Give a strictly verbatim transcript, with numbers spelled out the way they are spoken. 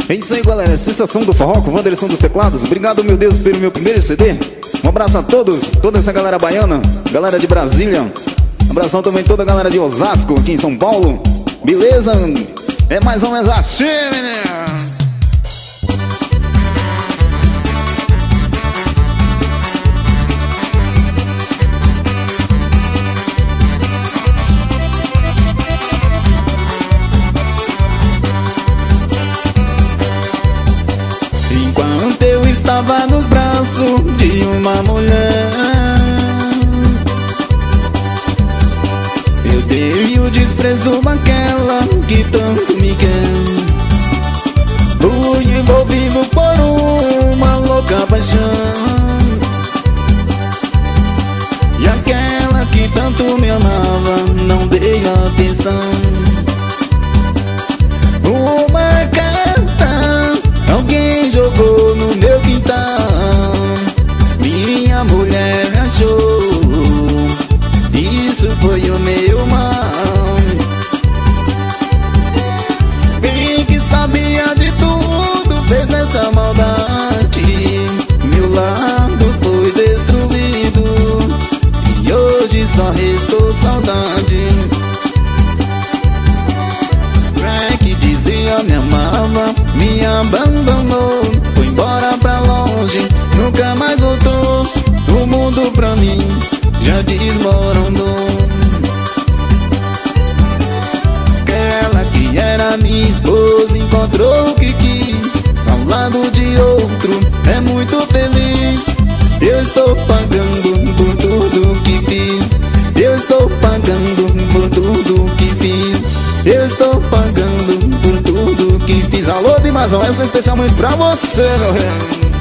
É isso aí, galera, sensação do forró com o Wanderson dos teclados. Obrigado, meu Deus, pelo meu primeiro C D. Um abraço a todos, toda essa galera baiana, galera de Brasília. Um abração também toda a galera de Osasco, aqui em São Paulo. Beleza? É mais ou menos assim, menino. Enquanto eu estava nos braços de uma mulher, eu dei o desprezo àquela que tanto me quer. Fui envolvido por uma louca paixão, e aquela que tanto me amava não dei atenção. Uma carta alguém jogou no meu quintal, minha mulher achou, isso foi o meu mal. Quem que sabia de tudo fez essa maldade, meu lado foi destruído e hoje só restou saudade. É que dizia me amava, me abandonou, foi embora pra longe, nunca mais voltou. O mundo pra mim já desmoronou. Aquela que era minha esposa encontrou o que quis, ao lado de outro é muito feliz. Eu estou pagando por tudo que fiz, eu estou pagando por tudo que fiz, eu estou pagando por tudo que fiz. Alô, Dimazão, essa é especialmente pra você, meu rei.